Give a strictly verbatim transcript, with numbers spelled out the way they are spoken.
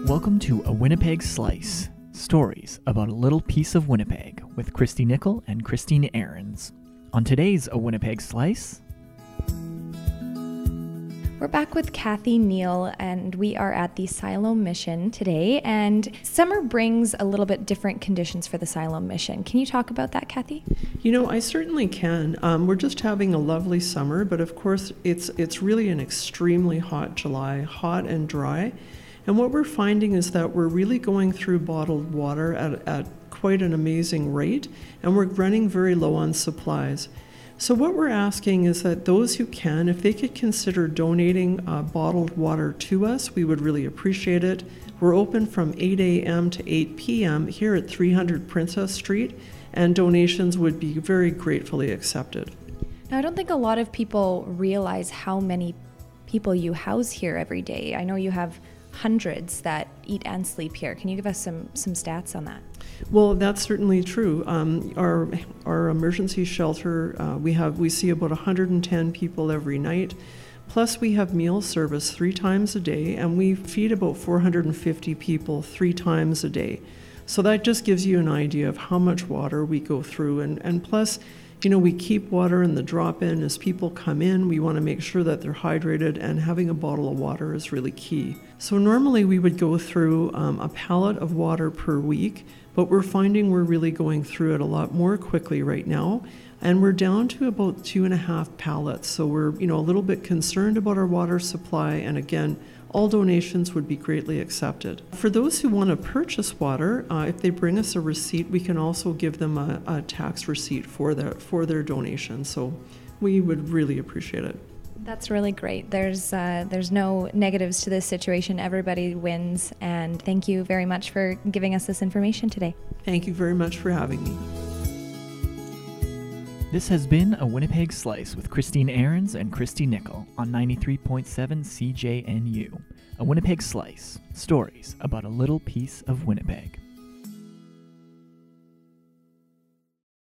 Welcome to A Winnipeg Slice, stories about a little piece of Winnipeg with Christy Nickel and Christine Ahrens. On today's A Winnipeg Slice... We're back with Kathy Neal, and we are at the Siloam Mission today, and summer brings a little bit different conditions for the Siloam Mission. Can you talk about that, Kathy? You know, I certainly can. Um, we're just having a lovely summer, but of course it's it's really an extremely hot July, hot and dry. And what we're finding is that we're really going through bottled water at, at quite an amazing rate, and we're running very low on supplies. So what we're asking is that those who can, if they could consider donating uh, bottled water to us, we would really appreciate it. We're open from eight a.m. to eight p.m. here at three hundred Princess Street, and donations would be very gratefully accepted. Now, I don't think a lot of people realize how many people you house here every day. I know you have hundreds that eat and sleep here. Can you give us some some stats on that? Well, that's certainly true. Um, our our emergency shelter, uh, we have we see about one hundred ten people every night. Plus, we have meal service three times a day, and we feed about four hundred fifty people three times a day. So that just gives you an idea of how much water we go through, and and plus, you know, we keep water in the drop-in. As people come in, we want to make sure that they're hydrated, and having a bottle of water is really key. So normally we would go through um, a pallet of water per week, but we're finding we're really going through it a lot more quickly right now, and we're down to about two and a half pallets. So we're, you know, a little bit concerned about our water supply, and again, all donations would be greatly accepted. For those who want to purchase water, uh, if they bring us a receipt, we can also give them a, a tax receipt for their for their donation. So we would really appreciate it. That's really great. There's uh, there's no negatives to this situation. Everybody wins, and thank you very much for giving us this information today. Thank you very much for having me. This has been A Winnipeg Slice with Christine Ahrens and Christy Nickel on ninety-three point seven C J N U. A Winnipeg Slice, stories about a little piece of Winnipeg.